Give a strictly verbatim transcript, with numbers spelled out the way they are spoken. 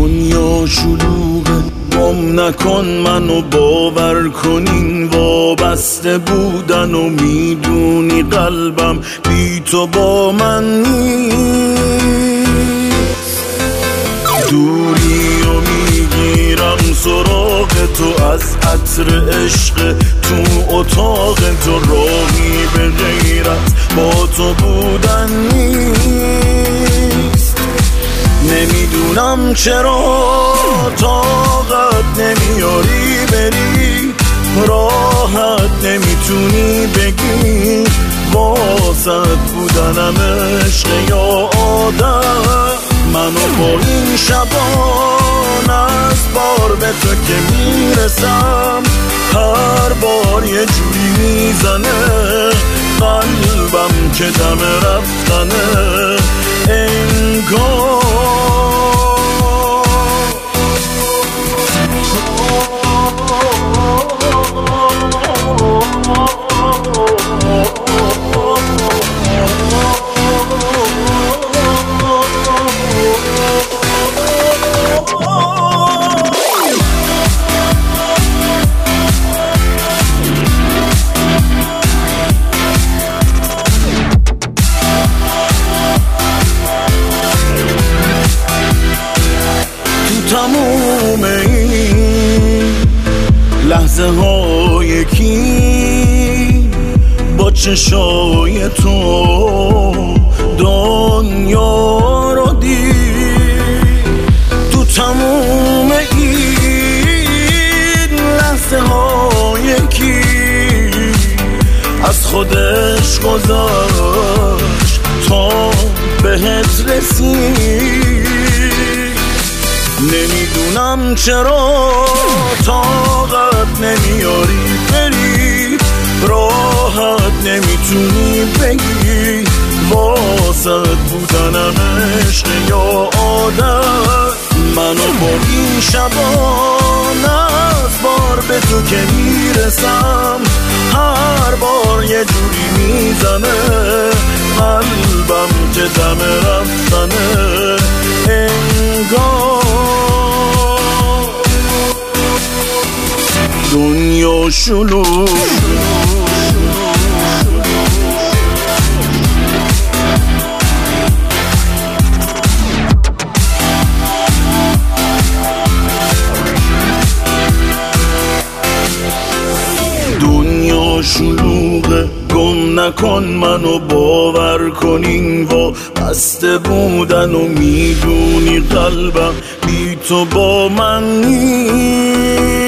دنیا شلوغه، گم نکن منو، باور کن این وابسته بودن و میدونی قلبم بی تو با من نیست. دوری و میگیرم سراغ تو از عطر عشق تو اتاق تو، راهی به غیرت با تو بودن نیست. نمیدونم چرا طاقت نمیاری بری، راحت نمیتونی بگی واسط بودنم عشق یا عادت. منو با این شبان از بار به تو که میرسم، هر بار یه جوری میزنه قلبم که دم رفتنه انگار. تموم این لحظه ها یکی با چشای تو دنیا رو دید. تو تموم این لحظه ها یکی از خودش گذاشت تا بهت رسید. نمیدونم چرا طاقت نمیاری بری، راحت نمیتونی بگی واسط بودنم عشق یا عادت. منو با این شبان از بار به تو که میرسم، هر بار یه جوری میزنه قلبم که دم رفتنه انگار. دنیا شلوغ دنیا شلوغه، گم نکن منو، باور کن این وا بسته بودن و میدونی قلبم بی تو با من نیست.